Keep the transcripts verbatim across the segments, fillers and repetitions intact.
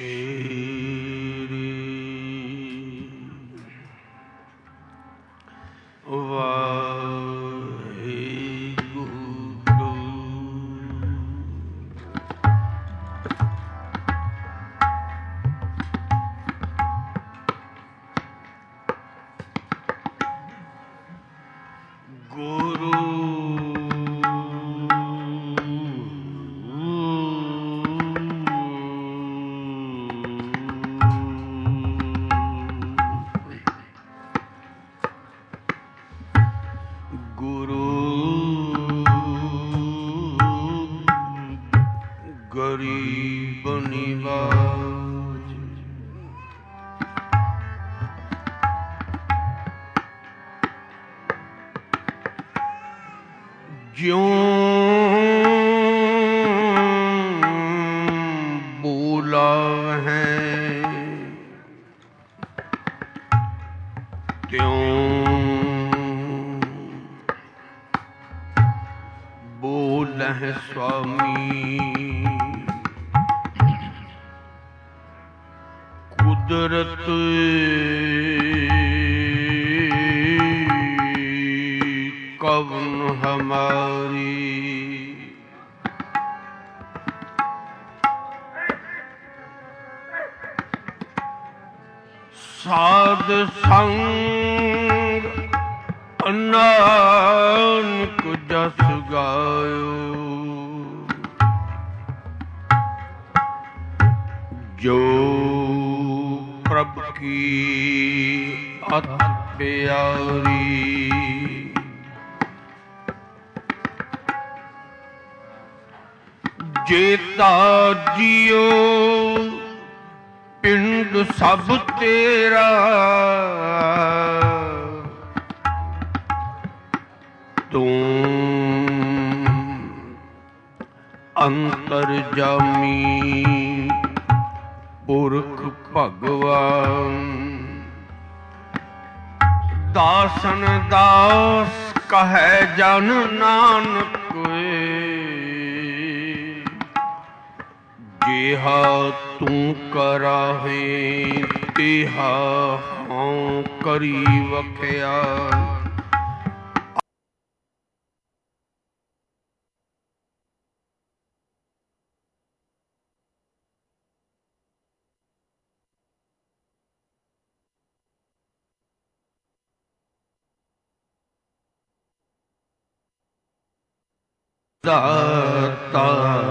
ਦਾਤਾ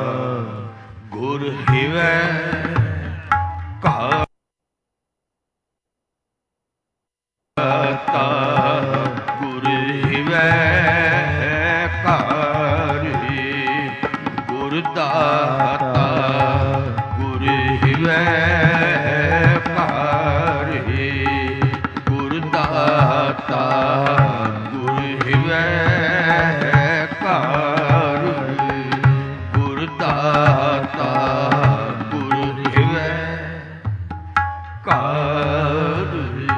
ਗੁਰ ਹਿਵੈ ਘਾਤਾ ਗੁਰ ਹਿਵੈ ਘਾਰ ਗੁਰ ਦਾਤਾ ਗੁਰ ਹਿਵੈ ਘਾਰ ਗੁਰ ਦਾਤਾ ਗੁਰ ਹਿਵੈ ਘਾਰ ਗੁਰ ਦਾਤਾ ਗੁਰ ਹਿਵੈ ਘਾਰ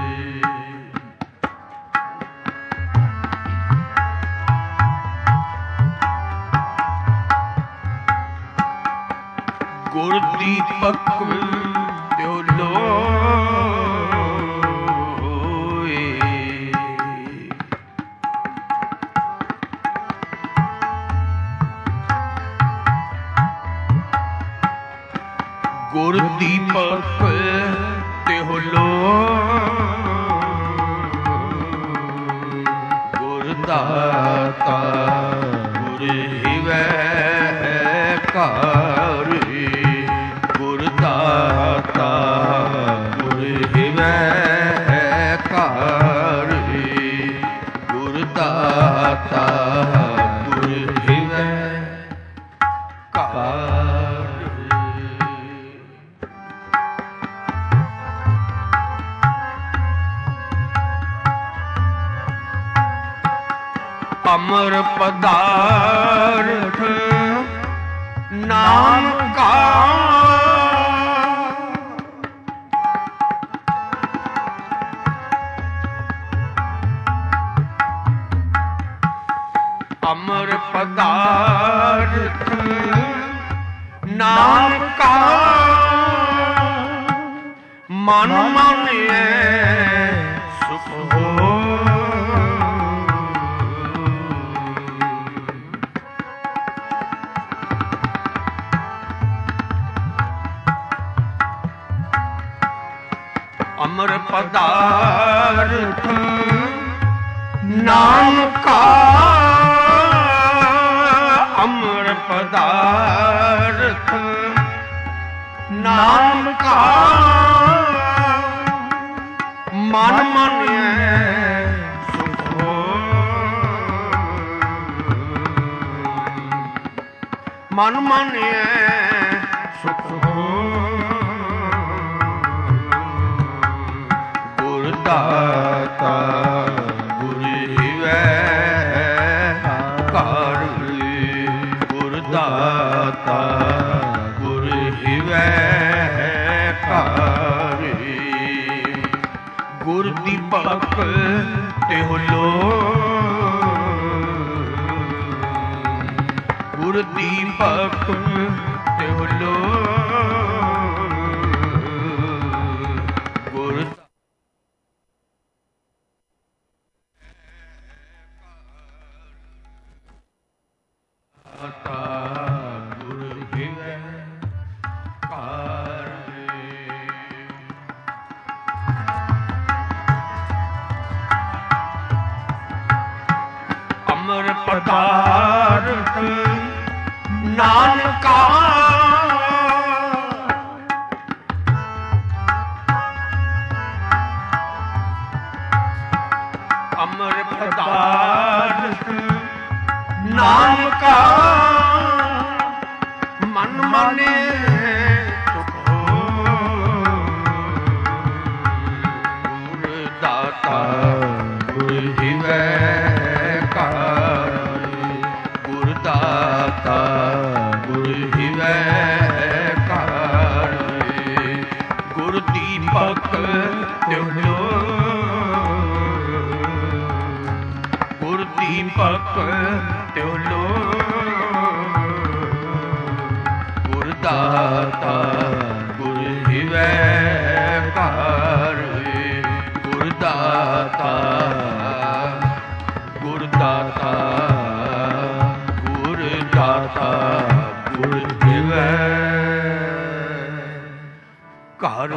ਗੁਰ ਦੀਪਕ ਦਿਓ ਲੋਏ ਗੁਰ ਦੀਪਕ ਦਿਓ ਲੋਏ ਗੁਰ ਦਾਤਾ ਗੁਰ ਹਿਵੈ ਘਾਰ ਗੁਰ ਦਾਤਾ ਗੁਰ ਹਿਵੈ ਘਾਰ ਗੁਰ ਦਾਤਾ ਗੁਰ ਹਿਵੈ ਘਾਰ ਅਮਰ ਪਦਾਰਥ ਨਾਮ ਕਾ ਅਮਰ ਪਦਾਰਥ ਨਾਮ ਕਾ ਮਨ ਮਾਨਿਐ ਸੁਖ ਹੋ ਅਮਰ ਪਦਾਰਥ ਨਾਨਕਾ ਅਮਰ ਪਦਾਰਥ ਨਾਨਕਾ ਮਨ ਮਾਨਿਐ ਸੁਖ ਹੋ ਮਨ ਮਾਨਿਐ ਸੁਖ ਹੋ ਗੁਰ ਦਾਤਾ ਗੁਰ ਹਿਵੈ ਘਰ ਗੁਰ ਦਾਤਾ ਗੁਰ ਹਿਵੈ ਘਰ ਗੁਰ ਦੀਪਕ ਤਿਹੁ ਲੋ ਗੁਰ ਦੀਪਕ ਤਿਹੁ ਲੋ ਗੁਰ ਦਾਤਾ ਗੁਰ ਹਿਵੈ ਘਰ ਅਮਰ ਪਦਾਰਥ ਨਾਨਕਾ ਅਮਰ ਪਦਾਰਥ ਨਾਨਕਾ ਮਨ ਮਾਨੇ ਸੁਖ ਹੋ ਗੁਰ ਦਾਤਾ ਗੁਰ ਹਿਵੈ ਘਰ ਗੁਰ ਦਾਤਾ ਗੁਰ ਹਿਵੈ ਘਰ ਗੁਰ ਦੀਪਕ ਤਿਹੁ ਲੋ ਗੁਰ ਦੀਪਕ ਤਿਹੁ ਲੋ ਗੁਰ ਦਾਤਾ ਗੁਰ ਹਿਵੈ ਘਰ ਗੁਰ ਦਾਤਾ ਗੁਰ ਦਾਤਾ ਗੁਰ ਦਾਤਾ ਗੁਰ ਹਿਵੈ ਘਰ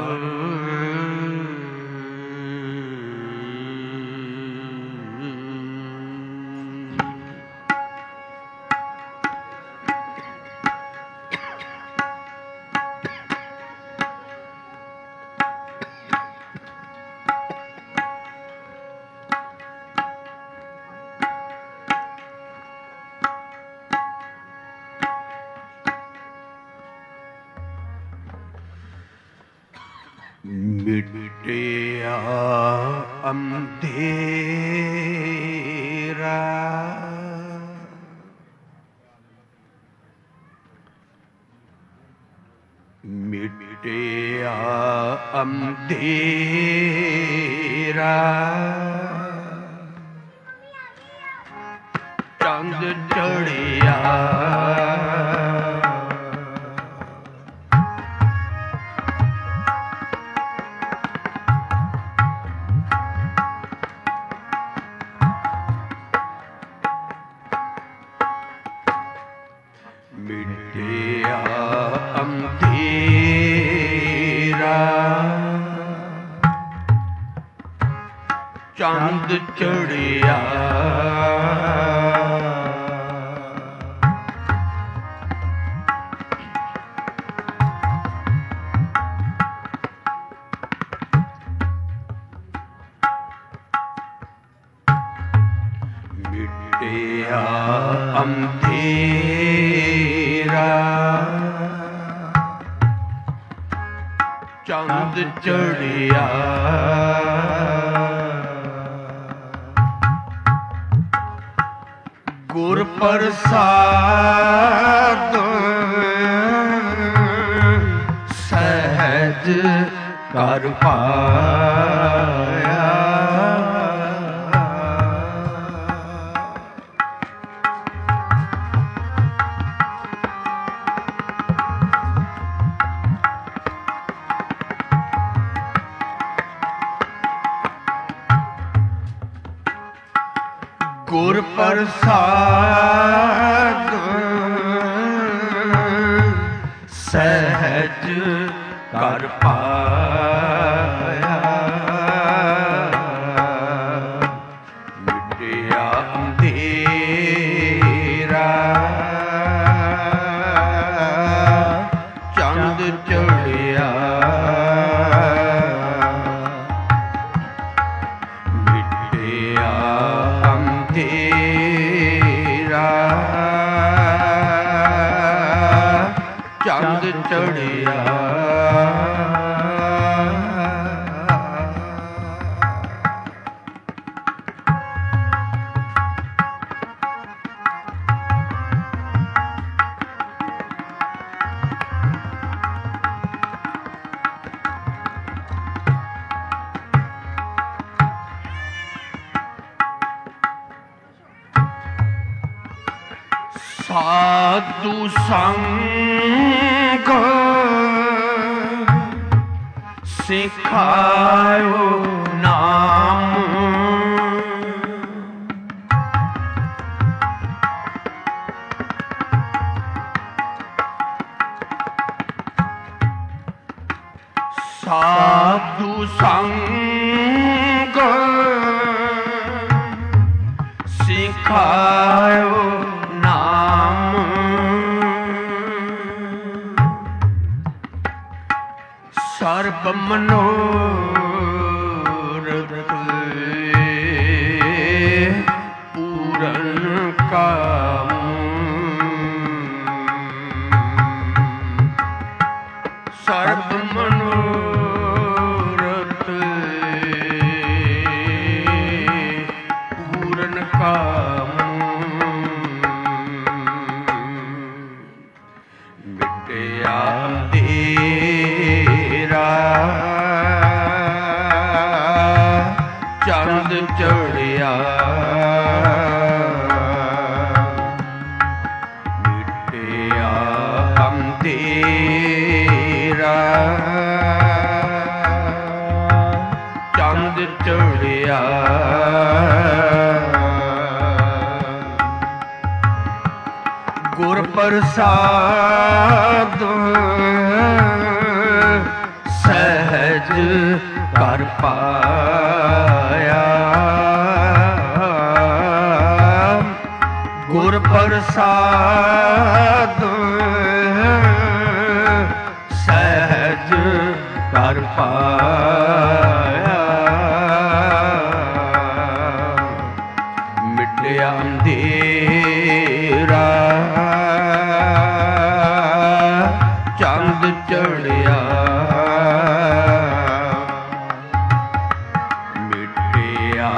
ਮਿਟਿਆ ਅੰਧੇਰਾ ਮਿਟਿਆ ਅੰਧੇਰਾ ਚੰਦ ਚੜਿਆ ਮਿਟਿਆ ਅੰਧੇਰਾ ਚੰਦ ਚੜਿਆ ਮਿਟਿਆ ਅੰਧੇਰਾ ਚੰਦ ਚੜਿਆ ਗੁਰ ਪ੍ਰਸਾਦ ਸਹਿਜ ਕਰ ਪਾਇਆ ਪ੍ਰਸਾਦ ਸਹਿਜ ਕਰ ਪਾਇਆ, ਮਿਟਿਆ ਅੰਧੇਰਾ ਚੰਦ ਚੜ੍ਹਿਆ, ਮਿਟਿਆ ਅੰਧੇਰਾ ਚੰਦ ਚੜ੍ਹਿਆ। ਸਾਧੂ ਸੰਗ ਸਿਖਾਇਓ ਨਾਮ, ਸਾਧੂ ਸੰਗ ਸਿਖਾਇਓ ਨਾਮ, ਸਰਬ ਮਨੋਰਥ ਪੂਰਨ ਕਾਮ, ਸਰਬ ਮਨੋਰਥ ਪੂਰਨ ਕਾਮ, ਮਿਟਿਆ ਅੰਧੇਰਾ ਚੰਦ ਚੜ੍ਹਿਆ, ਮਿਟਿਆ ਅੰਧੇਰਾ ਚੰਦ ਚੜ੍ਹਿਆ, ਗੁਰ ਪ੍ਰਸਾਦ ਸਹਿਜ ਕਰ ਪਾਇਆ, ਗੁਰ ਪ੍ਰਸਾਦ ਸਹਿਜ ਕਰ ਪਾਇਆ, ਮਿਟਿਆ ਅੰਧੇਰਾ ਚੰਦ ਚੜ੍ਹਿਆ, ਮਿਟਿਆ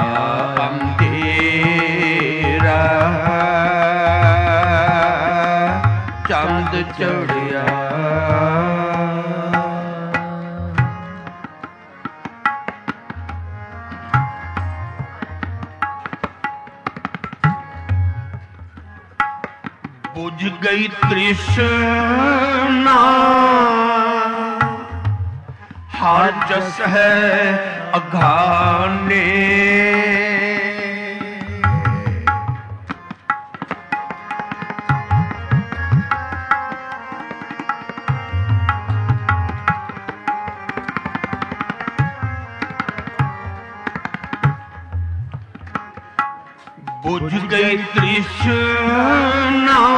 ਅੰਧੇਰਾ ਚੰਦ ਚੜ੍ਹਿਆ। ਬੁਝ ਗਈ ਤ੍ਰਿਸ਼ਨਾ ਹਰ ਜਸ ਹੈ ਅਘਾਨੇ, ਬੁਝ ਗਈ ਤ੍ਰਿਸ਼ਨਾ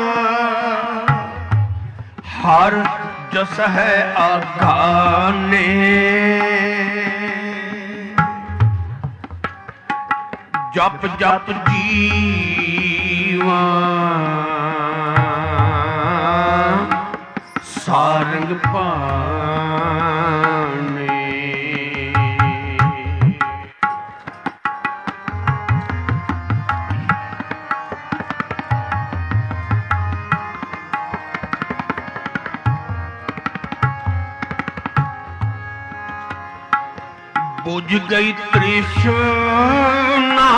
ਹਰ ਜਸ ਹੈ ਆਗਾਨੇ, ਜਪ ਜਪ ਜੀਵਾ ਸਾਰੰਗ ਪਾਣੇ, ਬੁਝ ਗਈ ਤ੍ਰਿਸ਼ਨਾ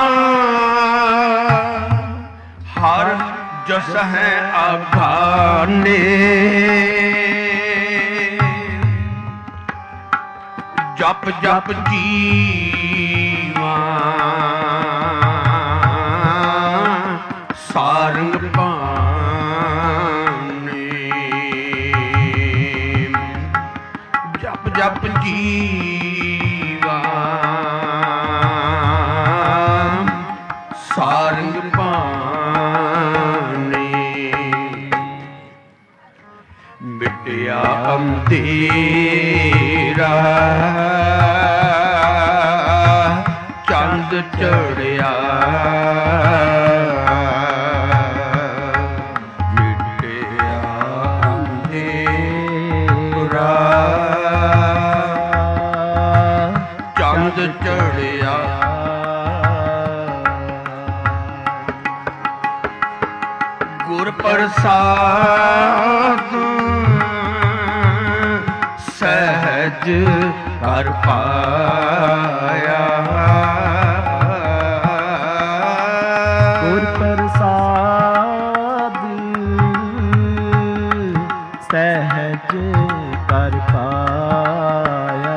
ਹਰ ਜਸ ਹੈ ਆਗਾਨੇ, ਜਪ ਜਪ ਜੀਵਾ ਸਾਰੰਗ ਭਾਣੇ ਜਪ ਜਪ ਜੀਵਾ ਸਾਰੰਗ ਭਾਣੇ ਮਿਟਿਆ ਅੰਧੇਰਾ ਚੰਦ ਚੜਿਆ ਮਿਟਿਆ ਅੰਧੇਰਾ ਚੰਦ ਚੜਿਆ ਗੁਰ ਪ੍ਰਸਾਦ ਸਹਿਜ ਕਰ ਪਾਇਆ ਗੁਰ ਪ੍ਰਸਾਦ ਸਹਿਜ ਕਰ ਪਾਇਆ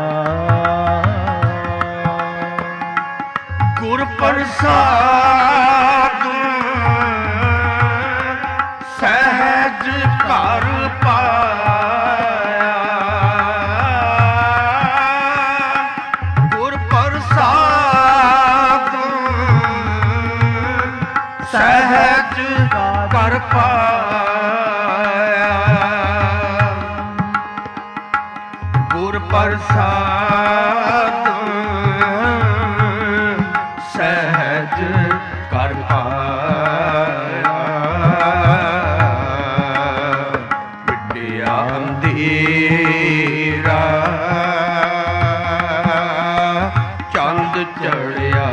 ਗੁਰ ਪ੍ਰਸਾਦ ਸਹਿਜ ਕਰ ਪਾਇਆ ਗੁਰ ਪ੍ਰਸਾਦ ਸਹਿਜ ਕਰ ਪਾਇਆ ਗੁਰ ਪ੍ਰਸਾਦ ਸਹਿਜ ਕਰ ਪਾਇਆ ਮਿਟਿਆ ਅੰਧੇਰਾ ਚੰਦ ਚੜਿਆ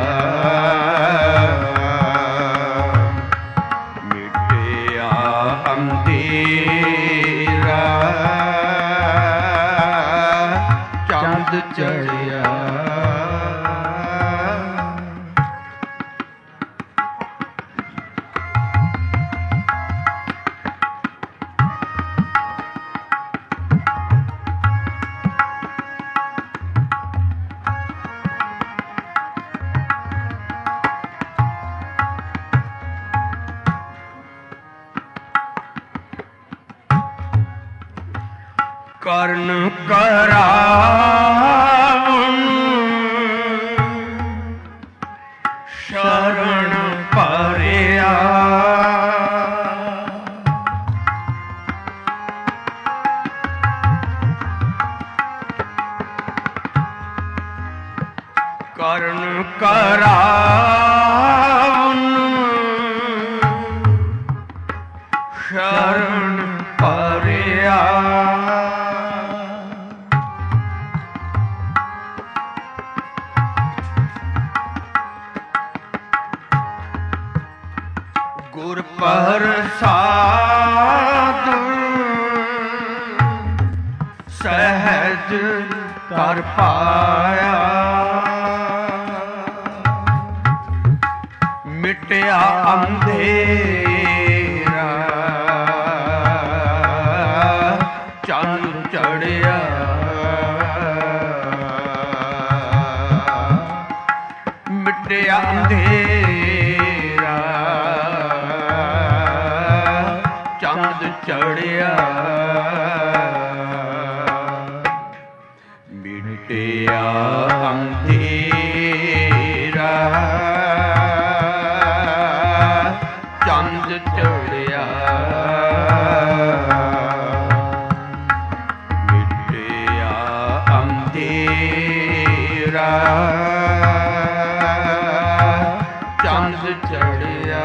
ਮਿਟਿਆ ਅੰਧੇਰਾ ਚੰਦ ਚੜਿਆ ਕਰਨ ਕਰਾਵਨ ਸ਼ਰਨ ਪਰਿਆ ਕਰਨ ਕਰਾਵਨ ਸ਼ਰਨ ਪਰਿਆ ਗੁਰ ਪ੍ਰਸਾਦ ਸਹਿਜ ਕਰ ਪਾਇਆ ਮਿਟਿਆ ਅੰਧੇਰਾ ਚੰਦ ਚੜਿਆ ਮਿਟਿਆ ਅੰਧੇਰਾ ਚੰਦ ਚੜਿਆ ਮਿਟਿਆ ਅੰਧੇਰਾ ਚੰਦ ਚੜਿਆ ਮਿਟਿਆ ਅੰਧੇਰਾ ਚੰਦ ਚੜਿਆ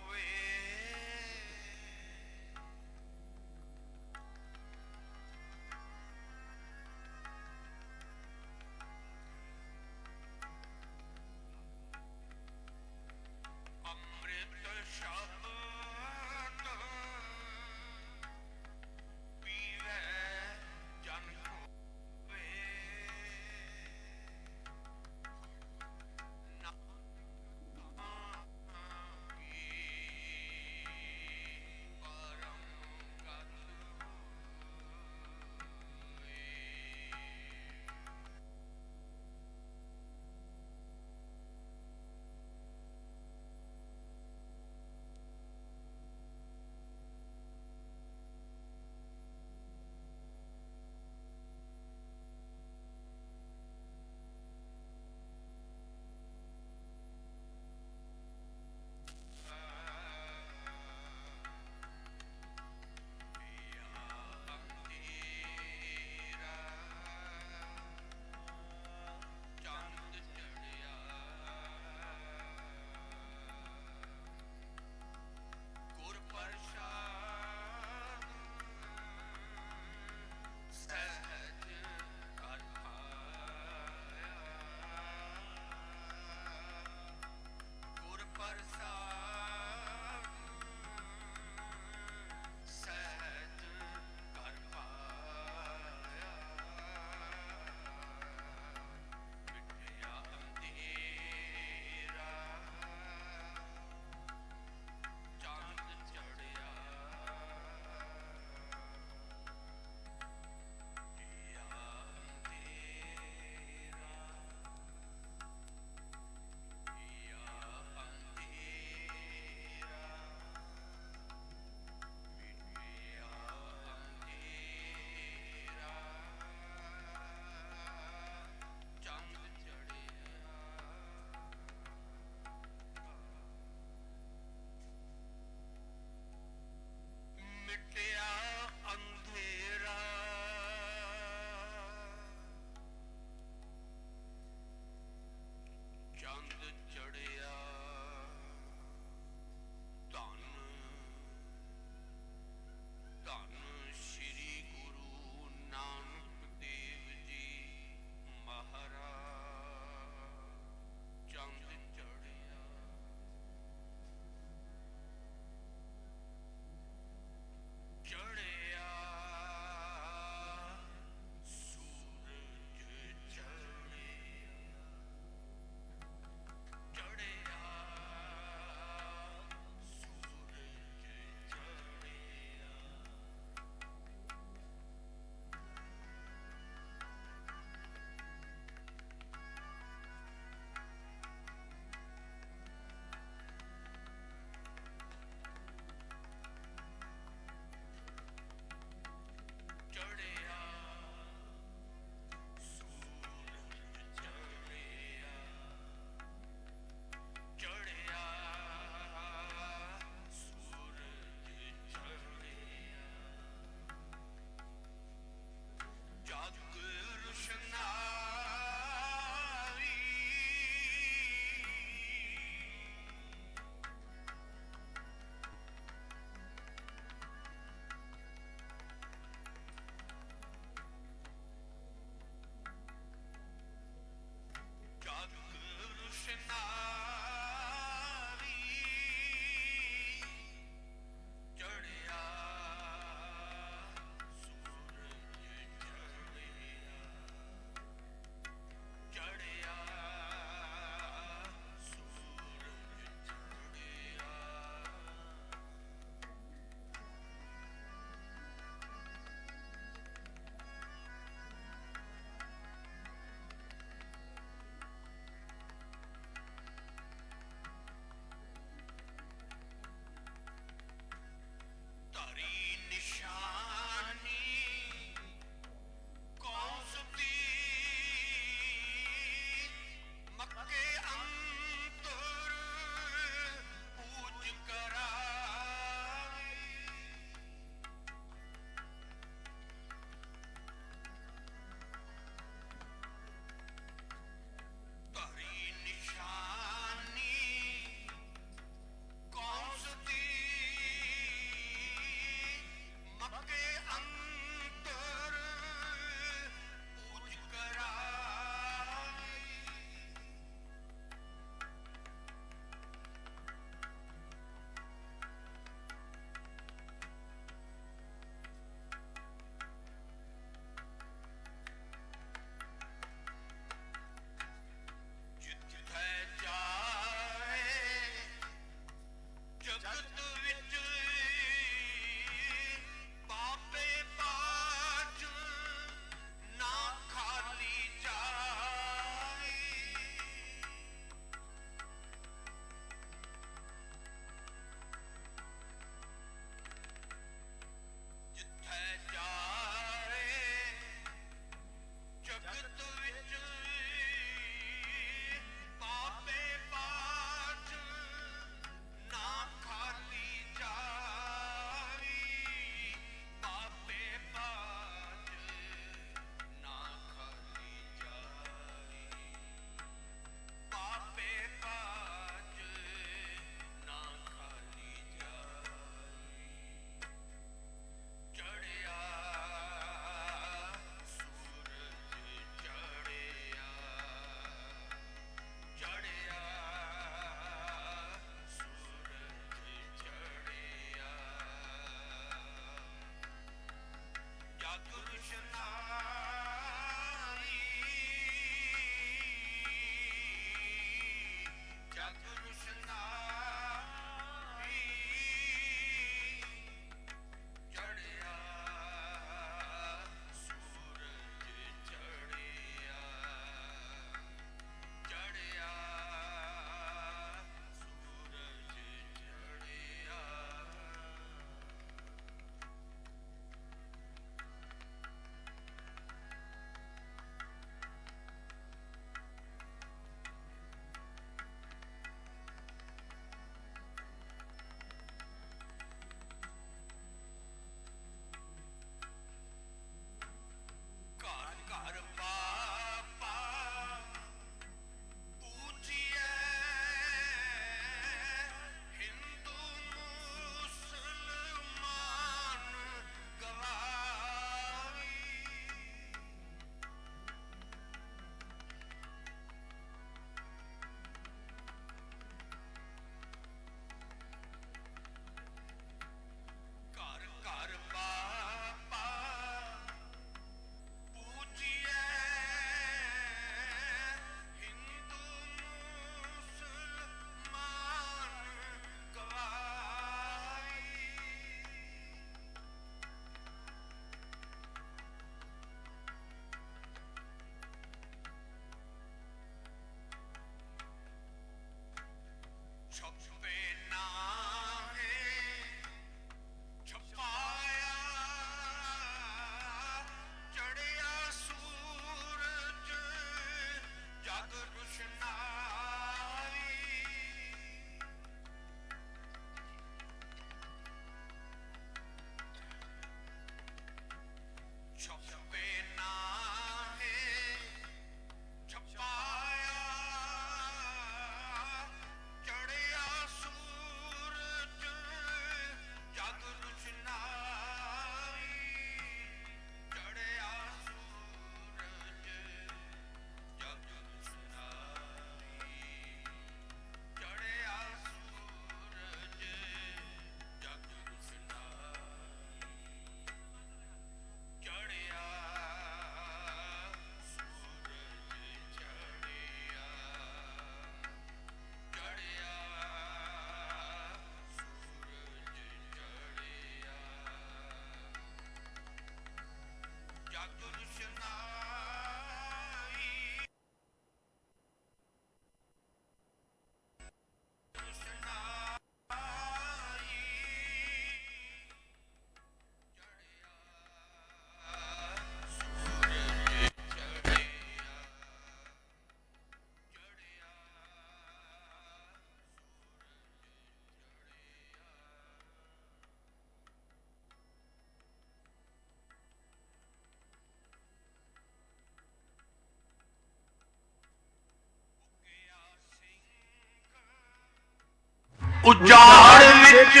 ਉਜਾੜ ਵਿੱਚ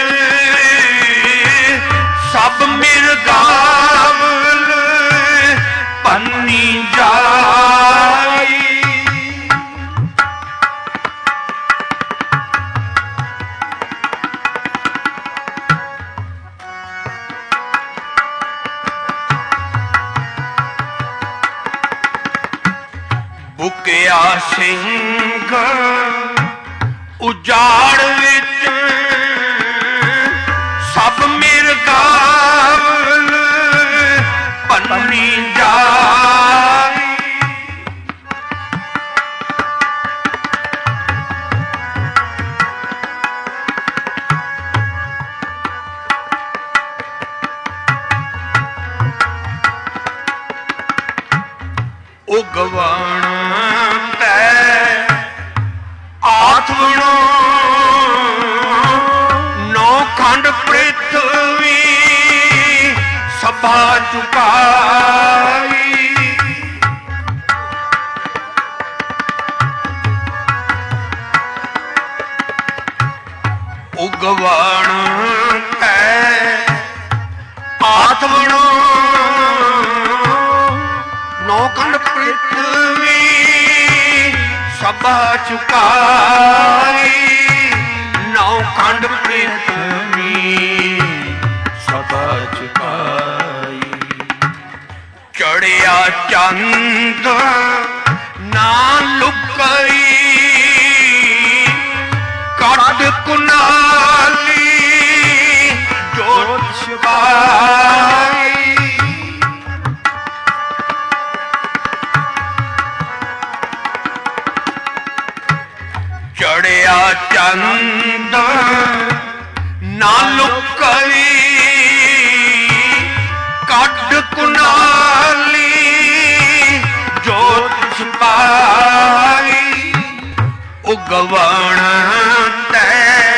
ਸਭ ਮਿਰਗਾਵਲ ਪੰਨੀ ਜਾਈ। ਬੁਕਿਆ ਸਿੰਘ ਉਜਾੜ ਵਿੱਚ ਸਭ ਮਿਰਗਾਵਲ ਪੰਨੀ ਜਾਈ। ਉਗਵਣ ਤੈ ਆਥਵਣੋ ਨੌ ਖੰਡ ਪ੍ਰਿਥਵੀ ਸਭਾ ਚੁਕਾਈ। ਉਗਵਣ ਤੈ ਆਥਵਣੋ ਨੌ ਖੰਡ ਪ੍ਰਿਥਵੀ ਸਭਾ ਚੁਕਾਈ। ਨੌ ਖੰਡ ਪ੍ਰਿਥਵੀ ਸਭਾ ਚੁਕਾਈ। ਚੜਿਆ ਚੰਦ ਨਾ ਲੁਕਈ ਕੱਢ ਕੁਨਾਲੀ ਜੋਤ ਛਪਾਈ। ਚੜਿਆ ਚੰਦ ਨਾ ਲੁਕਈ ਕੱਢ ਕੁਨਾਲੀ ਜੋਤ ਛਪਾਈ। ਉਗਵਣ ਤੈ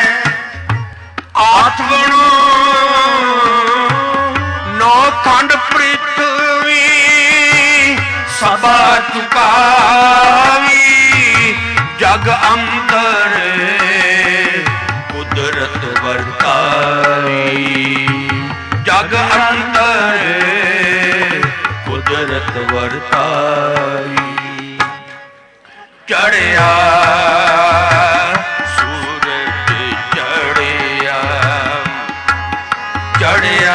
ਆਥਵਣੋ ਨੌ ਖੰਡ ਪ੍ਰਿਥਵੀ ਸਭਾ ਚੁਕਾਈ। ਜਗ ਅੰਦਰ ਕੁਦਰਤ ਵਰਤਾਈ। ਜਗ ਅੰਦਰ ਕੁਦਰਤ ਵਰਤਾਈ। ਚੜਿਆ ਸੂਰਜ ਚੜਿਆ ਚੜਿਆ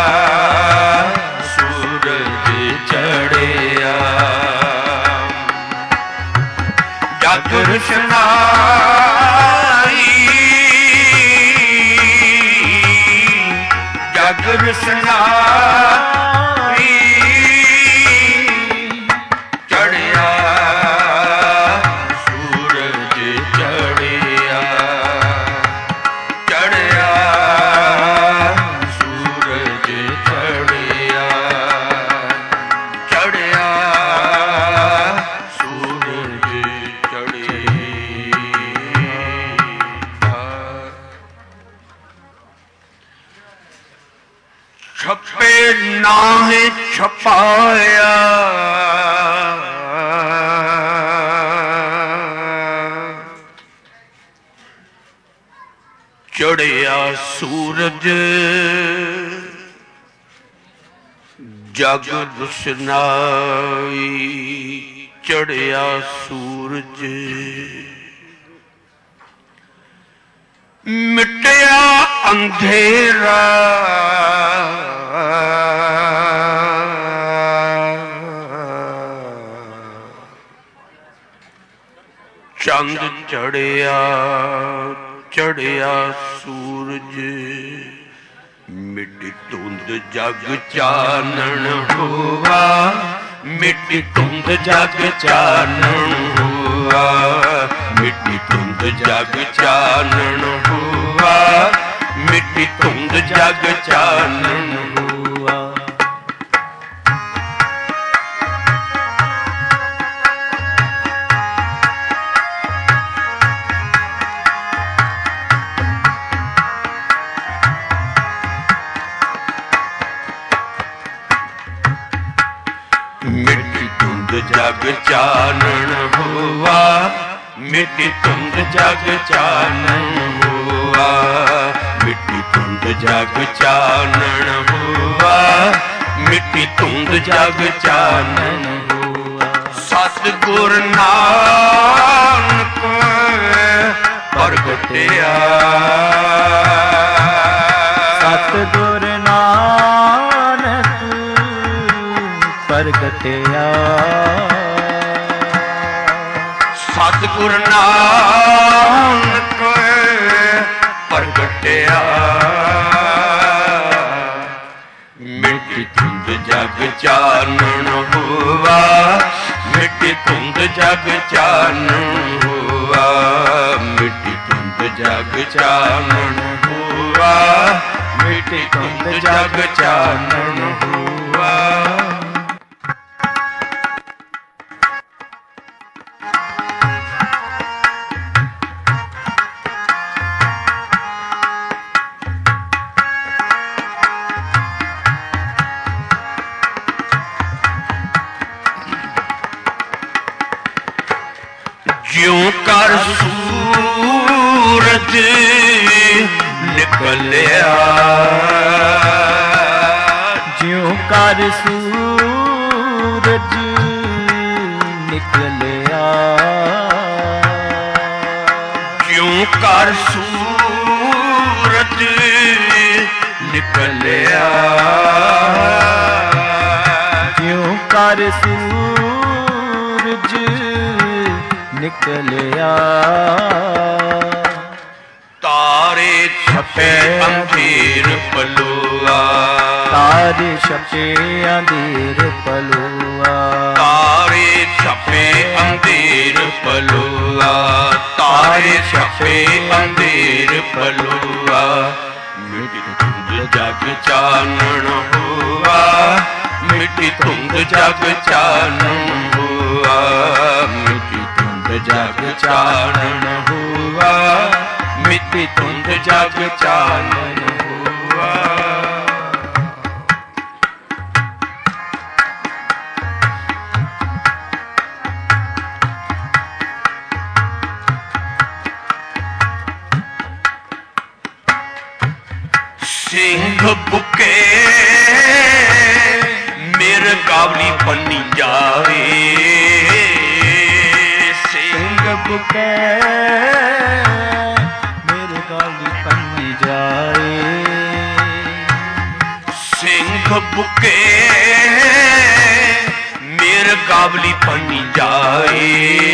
ਸੂਰਜ ਚੜਿਆ। ਜਗ ਰੁਸ਼ਨਾਈ ਜਗ ਰੁਸ਼ਨਾਈ। ਚੜਿਆ ਸੂਰਜ ਚੜਿਆ ਚੜਿਆ ਸੂਰਜ ਚੜਿਆ ਚੜਿਆ ਸੂਰਜ ਛਪੇ ਨਾਹੀਂ ਛਪਾਇਆ ਚੜਿਆ ਸੂਰਜ ਜਗ ਰੁਸ਼ਨਾਈ। ਚੜਿਆ ਸੂਰਜ ਮਿਟਿਆ ਅੰਧੇਰਾ ਚੰਦ ਚੜਿਆ ਚੜਿਆ ਸੂਰਜ ਮਿੱਟੀ ਧੁੰਦ ਜਗ ਚਾਨਣ ਹੋਆ। ਮਿੱਟੀ ਧੁੰਦ ਜਗ ਚਾਨਣ ਹੋਆ। ਮਿੱਟੀ ਧੁੰਦ ਜਗ ਚਾਨਣ ਹੋਆ। ਮਿੱਟੀ ਧੁੰਦ ਜਗ ਚਾਨਣ ਹੋਆ। ਮਿੱਟੀ ਧੁੰਦ ਜਗ ਚਾਨਣ ਹੋਆ। ਮਿੱਟੀ ਧੁੰਦ ਜਗ ਚਾਨਣ ਹੋਆ। ਮਿੱਟੀ ਧੁੰਦ ਜਗ ਚਾਨਣ ਹੋਆ, ਮਿੱਟੀ ਧੁੰਦ ਜਗ ਚਾਨਣ ਹੋਆ। ਸਤਿਗੁਰ ਨਾਨਕ ਪ੍ਰਗਟਿਆ, ਸਤਿਗੁਰ ਨਾਨਕ ਪ੍ਰਗਟਿਆ, ਸਤਿਗੁਰ ਨਾਨਕ ਪ੍ਰਗਟਿਆ। ਮਿੱਟੀ ਧੁੰਦ ਜਗ ਚਾਨਣ ਹੋਆ, ਮਿੱਟੀ ਧੁੰਦ ਜਗ ਚਾਨਣ ਹੋਆ, ਮਿੱਟੀ ਧੁੰਦ ਜਗ ਚਾਨਣ ਹੋਆ, ਮਿੱਟੀ ਧੁੰਦ ਜਗ ਚਾਨਣ ਹੋਆ। ਜਿਉਂ ਕਰ ਸੂਰਜ ਨਿਕਲਿਆ, ਜਿਉਂ ਕਰ ਸੂਰਜ ਨਿਕਲਿਆ, ਜਿਉਂ ਕਰ ਸੂਰਜ ਨਿਕਲਿਆ, ਜਿਉਂ ਕਰ ਸੂਰਜ ਨਿਕਲਿਆ। ਤਾਰੇ ਛਪੇ ਅੰਧੇਰ ਪਲੋਆ, ਤਾਰੇ ਛਪੇ ਅੰਧੇਰ ਪਲੋਆ, ਤਾਰੇ ਛਪੇ ਅੰਧੇਰ ਪਲੋਆ, ਤਾਰੇ ਛਪੇ ਅੰਧੇਰ ਪਲੋਆ। ਮਿੱਟੀ ਧੁੰਦ ਜਗ ਚਾਨਣ ਹੋਆ, ਮਿੱਟੀ ਧੁੰਦ ਜਗ ਚਾਨਣ ਹੋਆ, ਮਿੱਟੀ ਧੁੰਦ ਜਗ ਚਾਨਣ ਹੋਆ, ਮਿੱਟੀ ਧੁੰਦ ਜਗ ਚਾਨਣ ਹੋਆ। ਸਿੰਘ ਬੁਕੇ ਮੇਰੇ ਕਾਵਲੀ ਪੰਨੀ ਜਾਵੇ, ਸਿੰਘ ਬੁਕੇ ਮੇਰੇ ਕਾਵਲੀ ਪੰਨੀ ਜਾਏ, ਸਿੰਘ ਬੁਕੇ ਮੇਰੇ ਕਾਵਲੀ ਪੰਨੀ ਜਾਏ।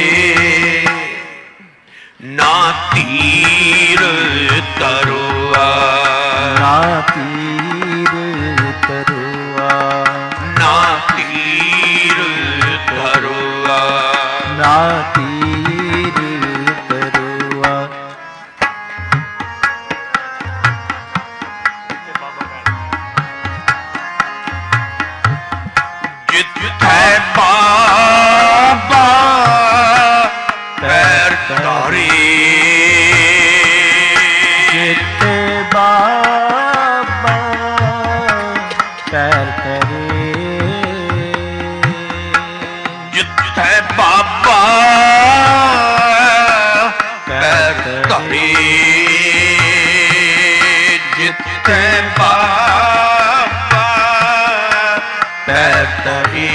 ਨਾ ਤੀਰ ਤਰੁਆ, ਨਾ ਤੀਰ ਤਰੁਆ, ਨਾ ਤੀਰ ਤਰੁਆ, ਨਾ ਤੀਰ ਤਰੁਆ। ਜਿੱਥੈ ਬਾਬਾ ਪੈਰ ਧਾਰੇ, ਜਿੱਥੇ ਬਾਬਾ ਪੈਰ ਧਰੇ, ਜਿੱਥੈ ਬਾਬਾ ਪੈਰ ਧਾਰੇ, ਜਿੱਥੈ ਬਾਬਾ ਪੈਰ ਧਰੇ।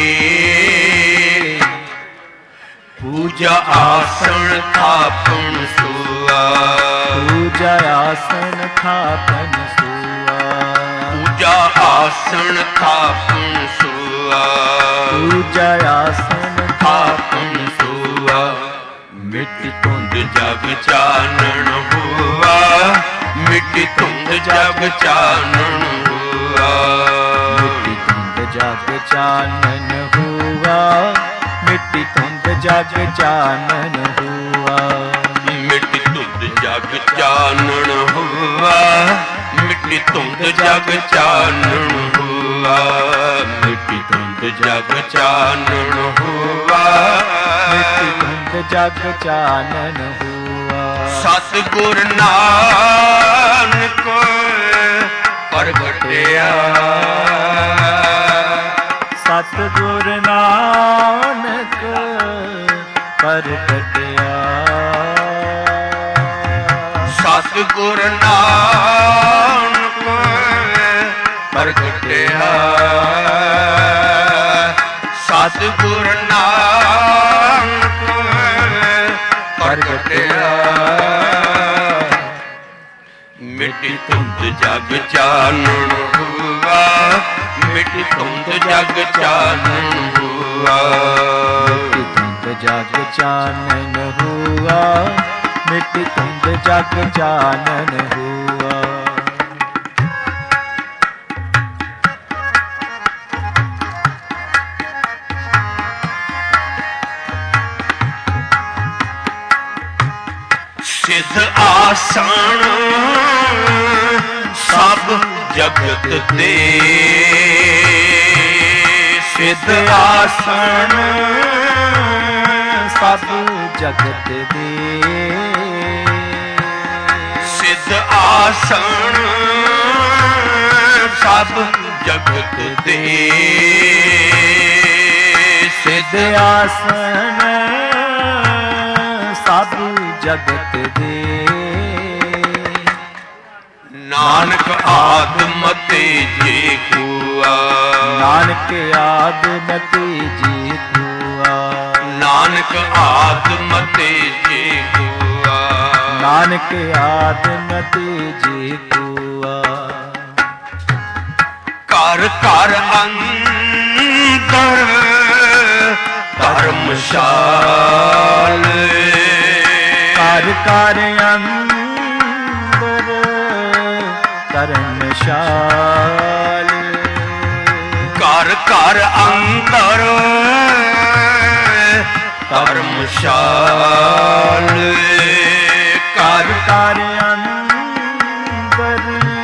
ਪੂਜਾ ਆਸਣ ਥਾਪਣ ਸੁਆ, ਪੂਜਾ ਆਸਨ ਥਾਪਨ ਸੁਆ, ਪੂਜਾ ਆਸਣ ਥਾਪਣ ਸੁਆ, ਪੂਜਾ ਆਸਨ ਥਾਪਣ ਸੁਆ। ਮਿੱਟੀ ਧੁੰਦ ਜਗ ਚਾਨਣ ਹੋਆ, ਮਿੱਟੀ ਧੁੰਦ ਜਗ ਚਾਨਣ ਹੋਆ, ਮਿੱਟੀ ਧੁੰਦ ਜਗ ਚਾਨਣ ਹੋਆ, ਮਿੱਟੀ ਧੁੰਦ ਜਗ ਚਾਨਣ ਹੋਆ, ਮਿੱਟੀ ਧੁੰਦ ਜਗ ਚਾਨਣ ਹੋਆ, ਮਿੱਟੀ ਧੁੰਦ ਜਗ ਚਾਨਣ ਹੋਆ, ਮਿੱਟੀ ਧੁੰਦ ਜਗ ਚਾਨਣ ਹੋਆ, ਮਿੱਟੀ ਧੁੰਦ ਜਗ ਚਾਨਣ ਹੋਆ। ਸਤਿਗੁਰ ਨਾਨਕ ਪ੍ਰਗਟਿਆ, ਸਤਿਗੁਰ ਨਾਨਕ ਪ੍ਰਗਟਿਆ, ਸਤਿਗੁਰ ਨਾਨਕ ਸਤਿਗੁਰ ਨਾਨਕ ਪ੍ਰਗਟਿਆ। ਮਿੱਟੀ ਧੁੰਦ ਜਗ ਚਾਨਣ ਹੁਆ, ਮਿੱਟੀ ਧੁੰਦ ਜਗ ਚਾਨਣ ਹੁਆ, ਮਿੱਟੀ ਧੁੰਦ ਜਗ ਚਾਨਣ ਹੁਆ, ਮਿੱਟੀ ਧੁੰਦ ਜਗ ਚਾਨਣ ਹੁਆ। ਸਿਧ ਆਸਣ ਸਭ ਜਗਤ ਦੇ, ਸਿਧ ਆਸਣ ਸਭ ਜਗਤ ਦੇ, ਸਿਧ ਆਸਣ ਸਭ ਜਗਤ ਦੇ, ਸਿਧ ਆਸਣ ਸਭ ਜਗਤ ਦੇ। ਨਾਨਕ ਆਦਮ ਤੇਜੇ ਕੁਆ, ਨਾਨਕ ਆਦਮ ਤੇਜੇ ਕੁਆ, ਨਾਨਕ ਆਦਮ ਤੇਜੇ ਕੁਆ, ਨਾਨਕ ਆਦਮ ਤੇਜੇ ਕੁਆ। ਘਰ ਘਰ ਅੰਦਰ ਧਰਮਸ਼ਾਲ, ਘਰ ਘਰ ਅੰਦਰ ਧਰਮਸ਼ਾਲ, ਘਰ ਘਰ ਅੰਦਰ ਧਰਮਸ਼ਾਲ, ਘਰ ਘਰ ਅੰਦਰ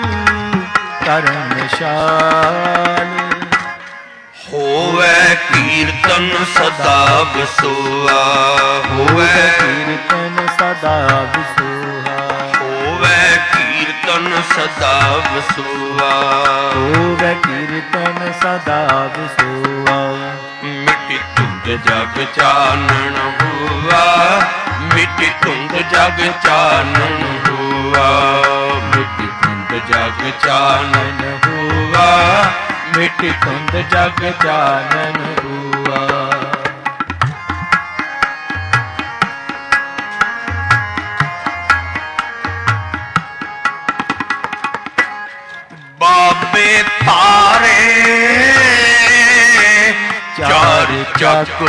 ਧਰਮਸ਼ਾਲ। ਹੋਵੇ ਕੀਰਤਨ ਸਦਾ ਵਿਸੋਆ, ਹੋਵੇ ਕੀਰਤਨ ਸਦਾ ਵਿਸੋਹਾ, ਹੋਵੇ ਕੀਰਤਨ ਸਦਾ ਵਿਸੋਆ, ਹੋਵੇ ਕੀਰਤਨ ਸਦਾ ਵਿਸੋਹਾ। ਮਿੱਟੀ ਧੁੰਦ ਜਗ ਚਾਨਣ ਹੁਆ, ਮਿੱਟੀ ਧੁੰਦ ਜਗ ਚਾਨਣ ਹੁਆ, ਮਿੱਟੀ ਧੁੰਦ ਜਗ ਚਾਨਣ ਹੁਆ, ਮਿੱਟੀ ਧੁੰਦ ਜਗ ਚਾਨਣ ਹੁਆ। ਬਾਬੇ ਤਾਰੇ ਚਾਰ ਚੱਕ,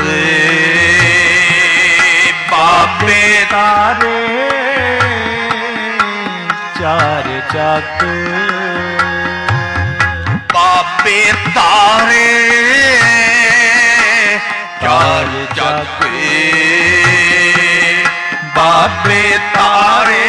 ਬਾਬੇ ਤਾਰੇ ਚਾਰ ਚੱਕ, ਬਾਬੇ ਤਾਰੇ ਚਾਰ ਚੱਕ, ਬਾਬੇ ਤਾਰੇ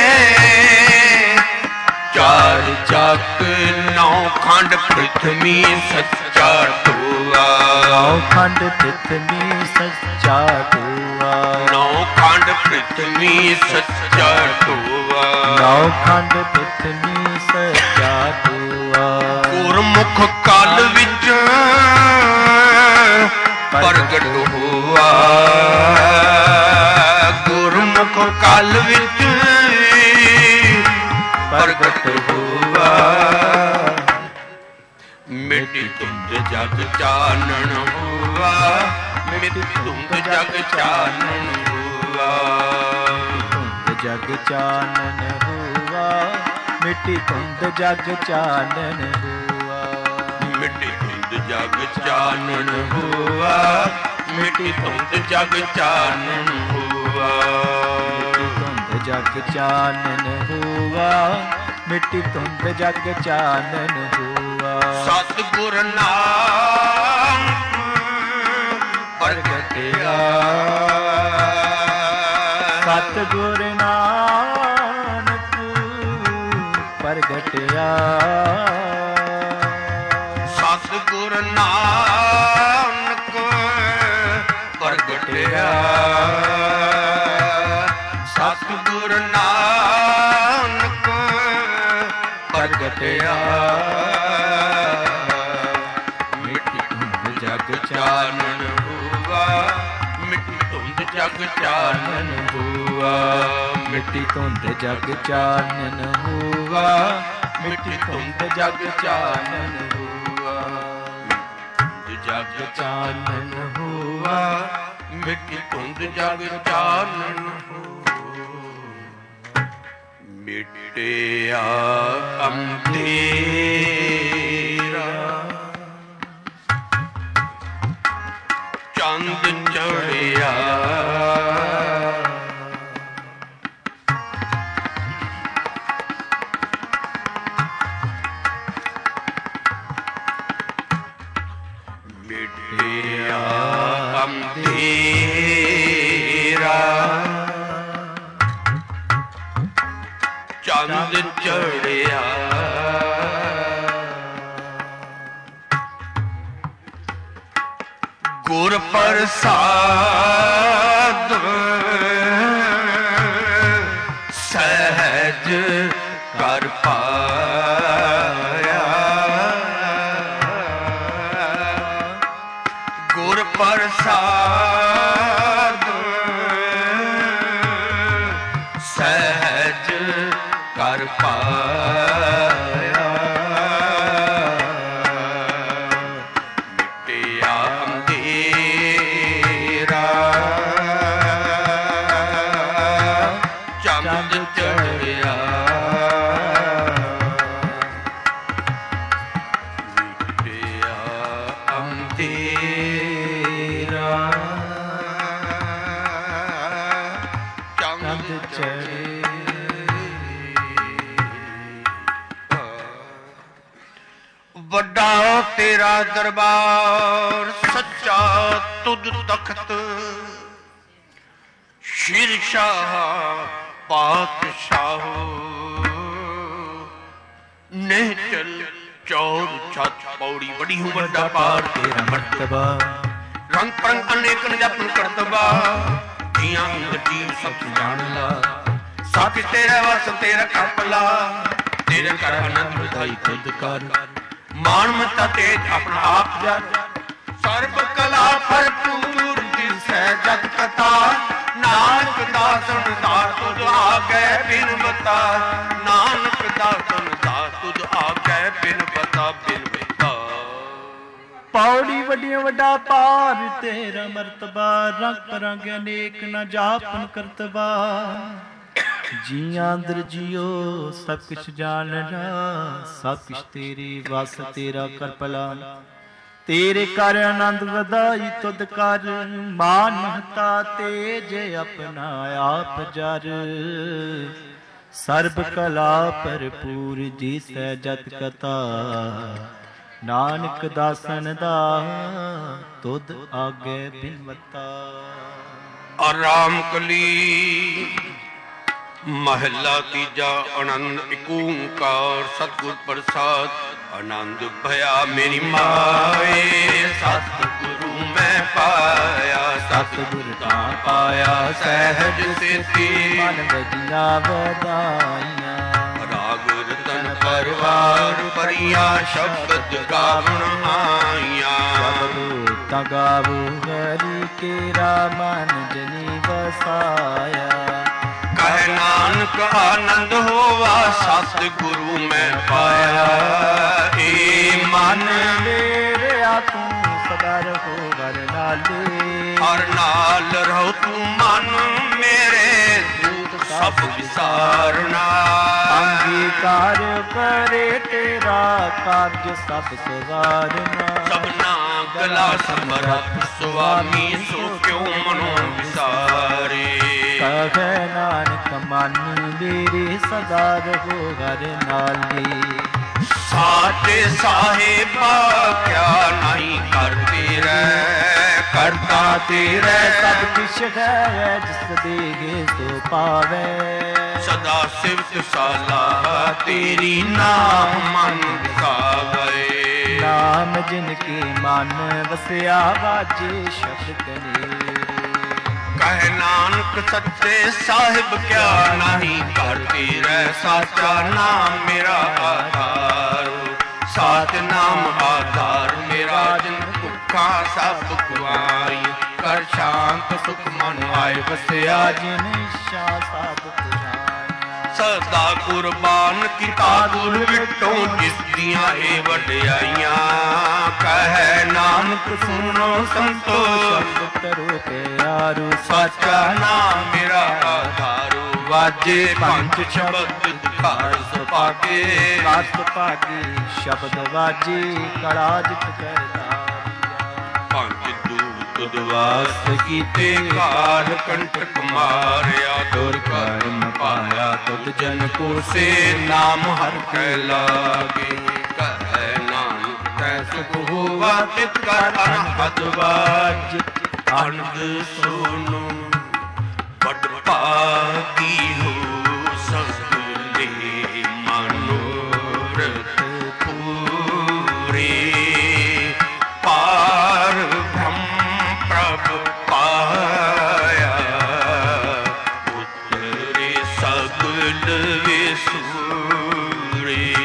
ਚਾਰ ਚੱਕ, ਨੌ ਖੰਡ ਪ੍ਰਿਥਵੀ ਸੱਚਾ ਟੋਆ, ਨੌ ਖੰਡ ਪ੍ਰਿਥਵੀ ਸੱਚਾ ਟੋਆ, ਨੌ ਖੰਡ ਪ੍ਰਿਥਵੀ ਸੱਚਾ ਟੋਆ, ਨੌ ਖੰਡ ਪ੍ਰਿਥਵੀ ਸੱਚਾ ਟੋਆ। ਗੁਰਮੁਖ ਕਾਲ ਵਿੱਚ ਪ੍ਰਗਟ ਹੋਆ, ਗੁਰਮੁਖ ਕਾਲ ਵਿੱਚ ਪ੍ਰਗਟ ਹੋਆ। ਮਿੱਟੀ ਧੁੰਦ ਜਗ ਚਾਨਣ ਹੋਆ, ਮਿੱਟੀ ਧੁੰਦ ਜਗ ਚਾਨਣ ਹੋਆ, ਧੁੰਦ ਜਗ ਚਾਨਣ ਹੁਆ, ਮਿੱਟੀ ਧੁੰਦ ਜਗ ਚਾਨਣ ਹੁਆ, ਮਿੱਟੀ ਧੁੰਦ ਜਗ ਚਾਨਣ ਹੋਆ, ਮਿੱਟੀ ਧੁੰਦ ਜਗ ਚਾਨਣ ਹੋਆ, ਧੁੰਦ ਜਗ ਚਾਨਣ ਹੁਆ, ਮਿੱਟੀ ਧੁੰਦ ਜਗ ਚਾਨਣ ਹੁਆ। ਸਤਿਗੁਰ ਨਾਨਕ ਪ੍ਰਗਟਿਆ, ਸਤਿਗੁਰ ਨਾਨਕ ਪ੍ਰਗਟਿਆ, ਸਤਿਗੁਰ ਨਾਨਕ ਪ੍ਰਗਟਿਆ, ਸਤਿਗੁਰ ਨਾਨਕ ਪ੍ਰਗਟਿਆ। ਮਿੱਟੀ ਧੁੰਦ ਜਗ ਚਾਨਣ ਹੋਆ, ਮਿੱਟੀ ਧੁੰਦ ਜਗ ਚਾਨਣ ਹੋਆ, ਮਿੱਟੀ ਧੁੰਦ ਜਗ ਚਾਨਣ ਹੁਆ, ਮਿੱਟੀ ਧੁੰਦ ਜਗ ਚਾਨਣ ਹੋਆ, ਜਗ ਚਾਨਣ ਹੋਆ, ਮਿਟੀ ਧੁੰਦ ਜਗ ਚਾਨਣ ਹੋਆ। ਮਿਟਿਆ ਅੰਧੇਰਾ, ਚੰਦ ਚੜਿਆ, ਮਿਟਿਆ ਅੰਧੇਰਾ, ਚੰਦ ਚੜਿਆ। ਗੁਰ ਪ੍ਰਸਾਦ ਸਹਿਜ ਕਰ ਪਾਇਆ, ਗੁਰ ਪ੍ਰਸਾਦ ਸਹਿਜ ਕਰ ਪਾਇਆ। ਮਿਟਿਆ ਅੰਧੇਰਾ, ਚੰਦ ਚੜਿਆ। ਮਿਟਿਆ ਅੰਧੇਰਾ, ਚੰਦ ਚੜਿਆ। ਵੱਡਾ ਤੇਰਾ ਦਰਬਾਰ, ਸੱਚਾ ਤੁਧ ਤਖਤ, ਸ਼ਿਰਸ਼ਾਹ ਪਾਤਸ਼ਾਹ। ਨਿਹਚਲ ਚੌਰ ਛੱਤ ਪੌੜੀ, ਬੜੀ ਹੂੰ ਵੱਡਾ ਪਾਰ ਤੇਰਾ ਮਰਤਬਾ। ਰੰਗ ਪਰੰਗ ਅਨੇਕਨ ਜਪਨ ਕਰਤਬਾ, ਜੀਆਂ ਅੰਦਰ ਜੀਵ ਸਭ ਜਾਣ ਲਾ। ਸਭ ਤੇਰਾ ਵਸ ਤੇਰਾ ਕਪਲਾ, ਤੇਰੇ ਕਰ ਅਨੰਦ ਵਧਾਈ ਖੁਦ ਕਰ। ਮਾਨ ਮਤਾ ਤੇਜ ਆਪਣਾ ਆਪ ਜਗ, ਸਰਬ ਕਲਾ ਭਰਪੂਰ ਦਿਸੈ ਜਗ ਕਥਾ। ਨਾਨਕ ਦਾਸਨ ਦਾਸ ਤੁਧ ਆਗੈ ਬਿਨ ਬਤਾ, ਨਾਨਕ ਦਾਸਨ ਦਾਸ ਤੁਧ ਆਗੈ ਬਿਨ ਬਤਾ, ਬਿਨ ਬਤਾ। ਪੌੜੀ ਵੱਡੀਆਂ ਵੱਡਾ ਪਾਰ ਤੇਰਾ ਮਰਤਬਾ, ਰੰਗ ਪਰੰਗ ਅਨੇਕ ਨ ਜਾਪਨ ਕਰਤਬਾ। ਜੀਆਂ ਅੰਦਰ ਜੀਓ ਸਭ ਕੁਛ ਜਾਣਨਾ, ਸਭ ਕੁਛ ਤੇਰੇ ਵਸ ਤੇਰਾ ਕਰ ਭਲਾ। ਤੇਰੇ ਕਰ ਆਨੰਦ ਵਧਾਈ ਤੁਧ ਕਰ, ਮਾਨ ਮਹਤਾ ਤੇਜ ਆਪਣਾ ਆਪ ਜਰ। ਸਰਬ ਕਲਾ ਭਰਪੂਰ ਦਿਸੈ ਜਤ ਕਥਾ, ਨਾਨਕ ਦਾਸਨ ਦਾ ਤੁਧ ਆਗੇ ਬਿਨ ਮਤਾ। ਆਰਾਮ ਕਲੀ ਮਹਲਾ ਤੀਜਾ, ਆਨੰਦ ਇਕ ਓੰਕਾਰ ਸਤਿਗੁਰ ਪ੍ਰਸਾਦ। ਆਨੰਦ ਭਇਆ ਮੇਰੀ ਮਾਏ, ਸਤਿਗੁਰੂ ਮੈਂ ਪਾਇਆ। ਸਤਿਗੁਰ ਤਾਂ ਪਾਇਆ ਸਹਿਜ ਸਿੱਧੀ, ਮਨ ਵਜੀਆਂ ਵਧਾਈਆਂ। ਰਾਗ ਰਤਨ ਪਰਵਾਰ ਭਰੀਆਂ, ਸ਼ਬਦ ਗਾਵਣ ਆਈਆਂ। ਸ਼ਬਦ ਤਾਂ ਗਾਵੋ ਹਰੀ ਕੇਰਾ, ਮਨ ਜਨੀ ਵਸਾਇਆ। ਕਹਿ ਨਾਨਕ ਆਨੰਦ ਹੋਵਾ, ਸਤਿਗੁਰੂ ਮੈਂ ਪਾਇਆ। ਏ ਮਨ ਮੇਰਿਆ ਤੂੰ ਸਦਾ ਰਹੋ ਹਰ ਨਾਲੇ, ਹਰ ਨਾਲ ਰਹੋ ਤੂੰ ਮਨ ਮੇਰੇ, ਦੁੱਖ ਸਭ ਵਿਸਾਰਨਾ। ਅੰਗੀਕਾਰ ਕਰੇ ਤੇਰਾ ਕਾਰਜ ਸਭ ਸਵਾਰਨਾ। ਸਭਨਾ ਗਲਾ ਸਮਰੱਥ ਸੁਆਮੀ, ਸੋ ਕਿਉ ਮਨੋ ਵਿਸਾਰੇ। ਕਹੈ ਨਾਨਕ ਮਨ ਮੇਰੇ ਸਦਾ ਰਹੋ ਹਰ ਨਾਲੇ। ਸਾਚੇ ਸਾਹਿਬਾ ਕਿਆ ਨਹੀਂ ਕਰਤੇ ਰਹਿ, ਕਰਤਾ ਤੇਰੇ ਸਭ ਕੁਛ ਹੈ ਜਿਸ ਦੇਗੇ ਸੋ ਪਾਵੇ। ਸਦਾ ਸਿਵਤ ਸਲਾਹ ਤੇਰੀ, ਨਾਮ ਮਨ ਵਸਾਵੇ। ਨਾਮ ਜਿਨ ਕੇ ਮਨ ਵਸਿਆ, ਵਾਜੇ ਸ਼ਬਦ ਕਨੇਰੇ। ਕਹਿ ਨਾਨਕ ਸੱਚੇ ਸਾਹਿਬ ਕਿਆ ਨਹੀਂ ਕਰਤੇ ਰਹਿ, ਸਾਚਾ ਨਾਮ ਮੇਰਾ ਆਧਾਰ। ਸਾਚ ਨਾਮ ਆਧਾਰ ਮੇਰਾ, ਜਿਨ ਭੁੱਖਾ ਸਭ ਖੁਆਈ। ਕਰ ਸ਼ਾਂਤ ਸੁਖ ਮਨ ਆਏ ਵਸਿਆ, ਜਿਨ ਸ਼ਾ ਸਾਧ ਪੁਜਾਇਆ। ਸਤ ਸਦਾ ਕੁਰਬਾਨ ਕੀਤਾ ਗੁਰ ਵਿਟੋਂ ਜਿਸ ਦੀਆਂ ਇਹ ਵਡਿਆਈਆਂ ਕਹੈ ਨਾਨਕ ਸੁਣੋ ਸੰਤੋ ਸ਼ਬਦ ਤਰੋ ਪਿਆਰੂ ਸਾਚਾ ਨਾਮ ਮੇਰਾ ਆਧਾਰੂ ਵਾਜੇ ਪੰਜ ਸ਼ਬਦ ਦਿਖਾਰ ਸੁਭਾਗੇ ਕਾਸ ਭਾਗੀ ਸ਼ਬਦ ਵਾਜੀ ਕੜਾ ਜਿਤ ਕਰਦਾ ਪੰਜ ਦੂਤ ਦਵਾਸ ਕੀਤੇ ਕਾਲ ਕੰਟਕ ਮਾਰਿਆ ਦੁਰ ਕਰਮ ਪਾਇਆ ਤੁਧ ਜਨ ਕੋ ਸੇ ਨਾਮ ਹਰ ਕੈ ਲਾਗੇ ਕਹੈ ਨਾਨਕ ਤੈ ਸੁਖ ਹੋਵਾ ਤਿਤ ਕਰ ਅਨਹਦ ਵਾਜ ਅਨੰਦ ਸੋਨੂ ਵੱਡ ਭਾਗੀ ਹੋ ਸਗਲੇ ਮਨੋਰਥ ਪੂਰੇ ਪਾਰ ਬ੍ਰਹਮ ਪ੍ਰਭ ਪਾਇਆ ਉਤਰੇ ਸਗਲ ਵਿਸੂਰੇ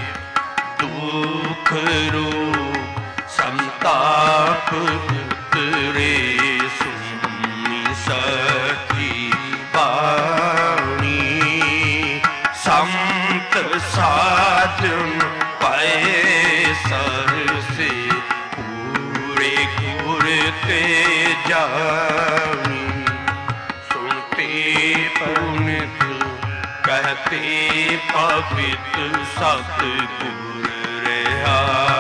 ਦੁਖ ਰੂਪ ਸੰਤਾਪ ਉਤਰੇ ਸੱਚੀ ਬਾਣੀ ਸੰਤ ਸਾਜਨ ਪਏ ਸਰਸੇ ਪੂਰੇ ਗੁਰ ਤੇ ਜਾਣੀ ਸੁਣਤੇ ਪੁਨਿਤ ਕਹਤੇ ਪਵਿੱਤ ਸਤ ਗੁਰ ਰਹਾ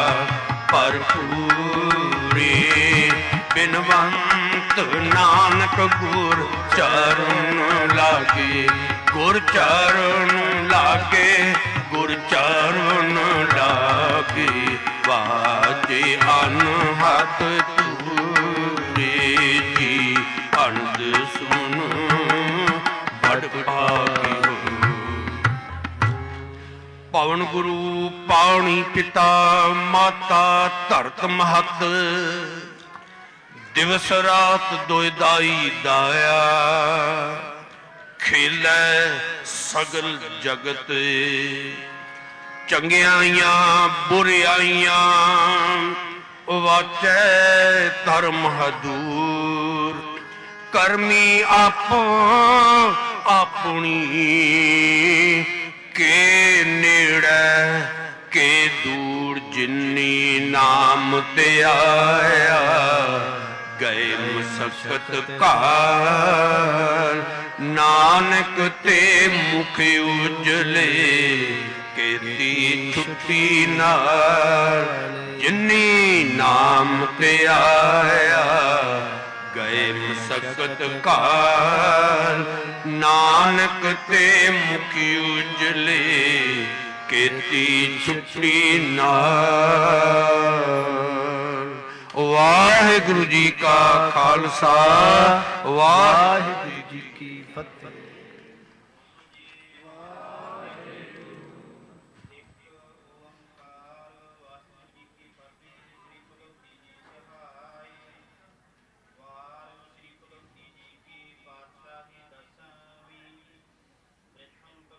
ਭਰਪੂਰੇ ਬਿਨਵੰਤ ਨਾਨਕ ਗੁਰ ਚਰਨ ਲਾਗੇ ਗੁਰ ਚਰਨ ਲਾਗੇ ਗੁਰ ਚਰਨ ਲਾਗੇ ਵਾਜੇ ਅਨਹਦ ਤੂਰੇ ਜੀ ਅਨੰਦ ਸੁਨ ਬੜ ਭਾਗੀ ਹੋ ਪਵਨ ਗੁਰੂ ਪਾਣੀ ਪਿਤਾ ਮਾਤਾ ਧਰਤ ਮਹਤ ਦਿਵਸ ਰਾਤ ਦੋਇ ਦਾਈ ਦਾਇਆ ਖੇਲੈ ਸਗਲ ਜਗਤ ਚੰਗਿਆਈਆਂ ਬੁਰਿਆਈਆਂ ਵਾਚੈ ਧਰਮ ਹਦੂਰ ਕਰਮੀ ਆਪੋ ਆਪਣੀ ਕੇ ਨੇੜੇ ਕੇ ਦੂਰ ਜਿਨੀ ਨਾਮ ਤੇ ਆਇਆ ਗਏ ਮਸਕਤ ਘਾਰ ਨਾਨਕ ਤੇ ਮੁਖ ਉਜਲੇ ਕੀਤੀ ਛੁੱਟੀ ਨਾਲ ਜਿਨੀ ਨਾਮ ਤੇ ਆਇਆ ਗਏ ਮਸਕਤ ਘਾਰ ਨਾਨਕ ਤੇ ਮੁਖ ਉਜਲੇ ਕੀਤੀ ਛੁੱਟੀ ਨਾਲ। ਵਾਹਿਗੁਰੂ ਜੀ ਕਾ ਖਾਲਸਾ ਵਾਹਿਗੁਰੂ